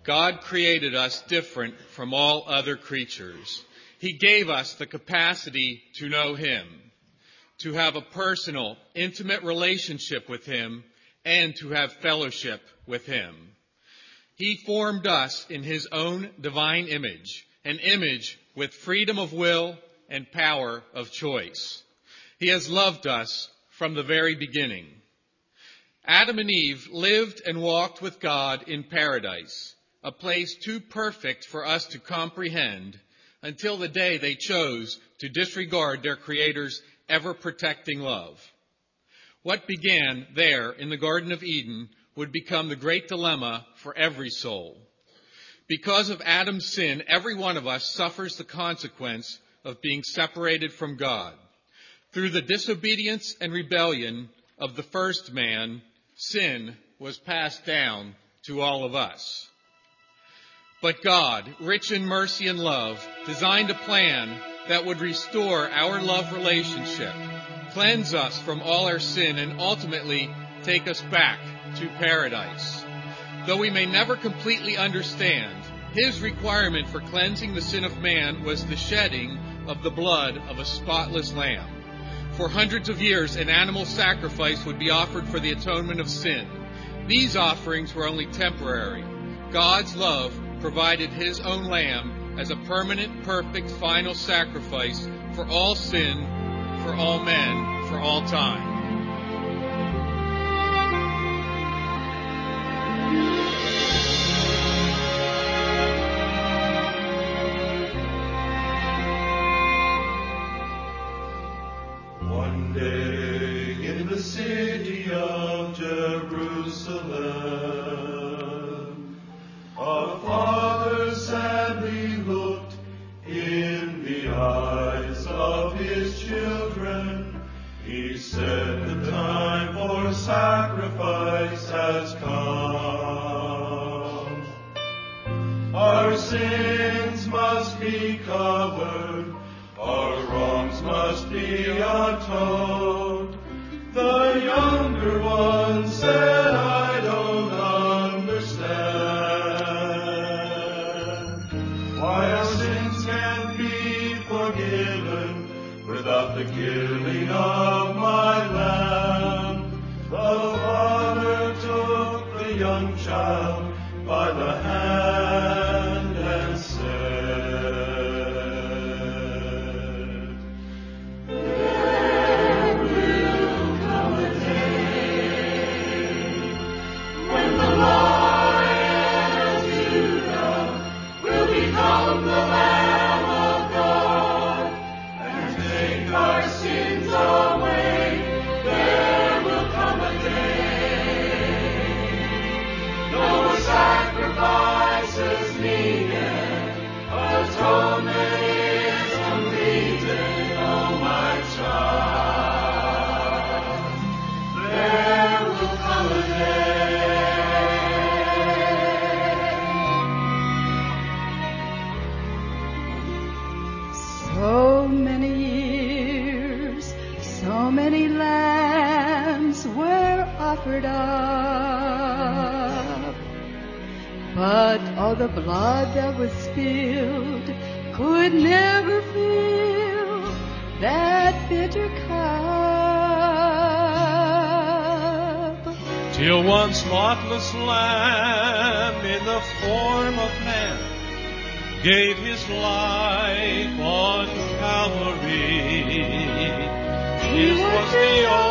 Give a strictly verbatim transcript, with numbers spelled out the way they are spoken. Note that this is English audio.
God created us different from all other creatures. He gave us the capacity to know Him, to have a personal, intimate relationship with Him, and to have fellowship with Him. He formed us in His own divine image, an image with freedom of will and power of choice. He has loved us from the very beginning. Adam and Eve lived and walked with God in paradise, a place too perfect for us to comprehend, until the day they chose to disregard their Creator's ever-protecting love. What began there in the Garden of Eden would become the great dilemma for every soul. Because of Adam's sin, every one of us suffers the consequence of being separated from God. Through the disobedience and rebellion of the first man, sin was passed down to all of us. But God, rich in mercy and love, designed a plan that would restore our love relationship, cleanse us from all our sin, and ultimately take us back to paradise. Though we may never completely understand, His requirement for cleansing the sin of man was the shedding of the blood of a spotless lamb. For hundreds of years, an animal sacrifice would be offered for the atonement of sin. These offerings were only temporary. God's love provided His own lamb as a permanent, perfect, final sacrifice for all sin, for all men, for all time. One day in the city of Jerusalem, a father sadly looked in the eyes of his children. He said, "The time for sacrifice has come. Our sins must be covered, our wrongs must be atoned." The younger one said, "I don't understand why our sins can't be forgiven without the killing of my lamb." The father took the young child by the hand and said, "There will come a day when the Lion of Judah will become the Lamb of God and take our sins away. There will come a day, no more sacrifices needed, atonement is completed, oh my child. There will come a day. So many years, so many lambs were offered up, but all the blood that was spilled could never fill that bitter cup. Till one spotless lamb in the form of man gave his life on Calvary. His was the